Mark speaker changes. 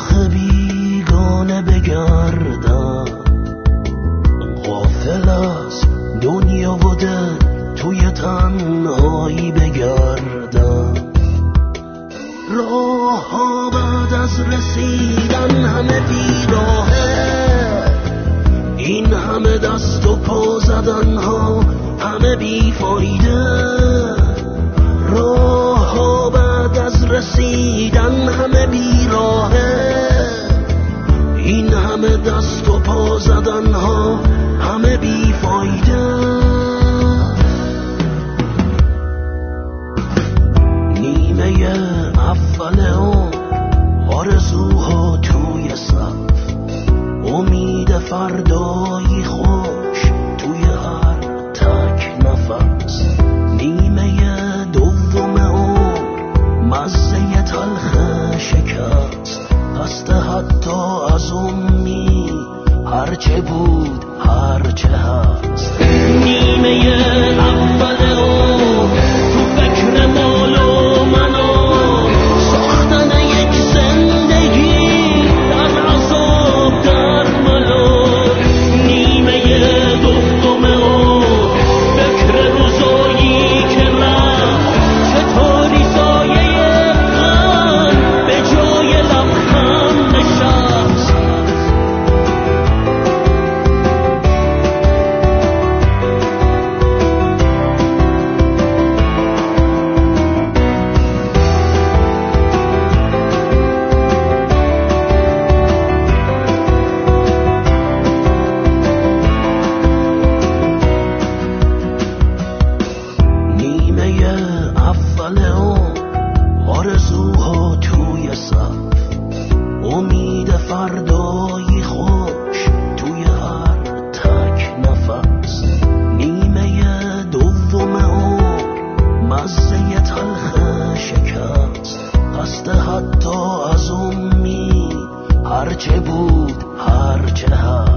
Speaker 1: راه بیگانه بگردم، غافل از دنیا و دل توی تنهایی بگردم. راه ها بعد از رسیدن همه بیراهه، این همه دست و پا زدن ها همه بیفایده. راه ها بعد از رسیدن همه بیراهه، این همه دست و پا زدن ها همه بیفایده. نیمه اول آرزوها توی صف، امید فردایی خوش توی هر تک نفس. نیمه دوم مزه تلخ شکست، قصد حتی از امید هرچه بود هرچه هست. نیمه اول تو فکر مال و منو، ساختن یک زندگی در عذاب در ملال. نیمه دوم فکر روزایی که رفت، چطوری سایه غم به جای لبخند نشست. آرزوها توی صف، امید فردایی خوش توی هر تک نفس. نیمه دوم مزه تلخ شکست، قصد حتی از امید هرچه بود هرچه هست.